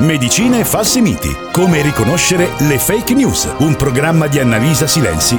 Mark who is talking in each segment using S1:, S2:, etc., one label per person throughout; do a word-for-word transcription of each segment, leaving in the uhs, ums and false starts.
S1: Medicina e falsi miti. Come riconoscere le fake news. Un programma di Annalisa Silenzi.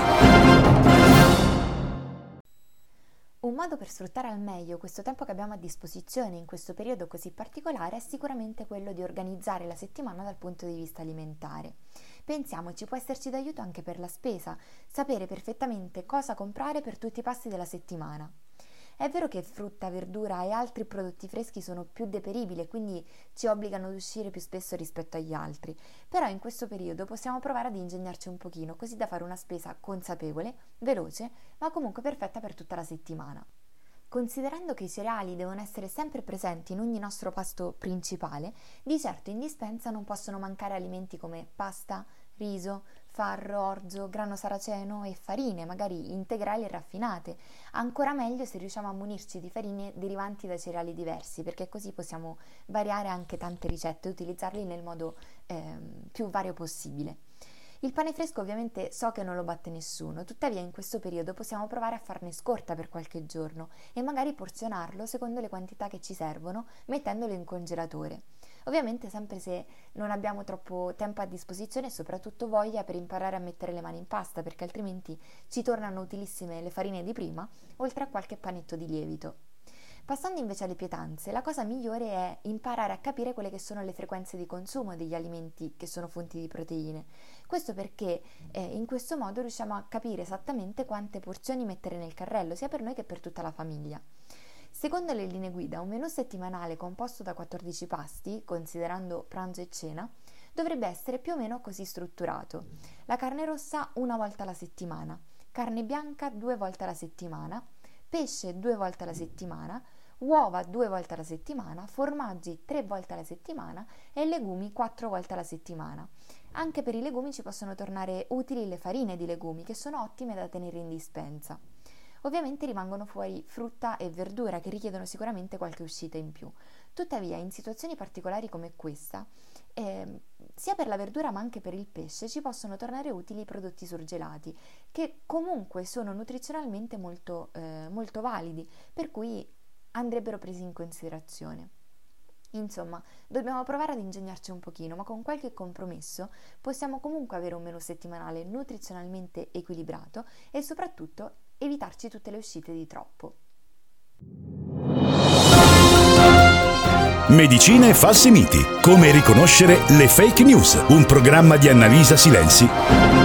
S2: Un modo per sfruttare al meglio questo tempo che abbiamo a disposizione in questo periodo così particolare è sicuramente quello di organizzare la settimana dal punto di vista alimentare. Pensiamoci, può esserci d'aiuto anche per la spesa, sapere perfettamente cosa comprare per tutti i pasti della settimana. È vero che frutta, verdura e altri prodotti freschi sono più deperibili e quindi ci obbligano ad uscire più spesso rispetto agli altri, però in questo periodo possiamo provare ad ingegnarci un pochino, così da fare una spesa consapevole, veloce, ma comunque perfetta per tutta la settimana. Considerando che i cereali devono essere sempre presenti in ogni nostro pasto principale, di certo in dispensa non possono mancare alimenti come pasta, riso, farro, orzo, grano saraceno e farine, magari integrali e raffinate. Ancora meglio se riusciamo a munirci di farine derivanti da cereali diversi, perché così possiamo variare anche tante ricette e utilizzarli nel modo eh, più vario possibile. Il pane fresco ovviamente so che non lo batte nessuno, tuttavia in questo periodo possiamo provare a farne scorta per qualche giorno e magari porzionarlo secondo le quantità che ci servono, mettendolo in congelatore. Ovviamente sempre se non abbiamo troppo tempo a disposizione e soprattutto voglia per imparare a mettere le mani in pasta, perché altrimenti ci tornano utilissime le farine di prima, oltre a qualche panetto di lievito. Passando invece alle pietanze, la cosa migliore è imparare a capire quelle che sono le frequenze di consumo degli alimenti che sono fonti di proteine. Questo perché eh, in questo modo riusciamo a capire esattamente quante porzioni mettere nel carrello, sia per noi che per tutta la famiglia. Secondo le linee guida, un menù settimanale composto da quattordici pasti, considerando pranzo e cena, dovrebbe essere più o meno così strutturato. La carne rossa una volta alla settimana, carne bianca due volte alla settimana, pesce due volte alla settimana, uova due volte alla settimana, formaggi tre volte alla settimana e legumi quattro volte alla settimana. Anche per i legumi ci possono tornare utili le farine di legumi, che sono ottime da tenere in dispensa. Ovviamente rimangono fuori frutta e verdura, che richiedono sicuramente qualche uscita in più. Tuttavia, in situazioni particolari come questa, eh, sia per la verdura ma anche per il pesce, ci possono tornare utili i prodotti surgelati, che comunque sono nutrizionalmente molto, eh, molto validi, per cui andrebbero presi in considerazione. Insomma, dobbiamo provare ad ingegnarci un pochino, ma con qualche compromesso possiamo comunque avere un menù settimanale nutrizionalmente equilibrato e soprattutto evitarci tutte le uscite di troppo.
S1: Medicina e falsi miti. Come riconoscere le fake news. Un programma di Annalisa Silenzi.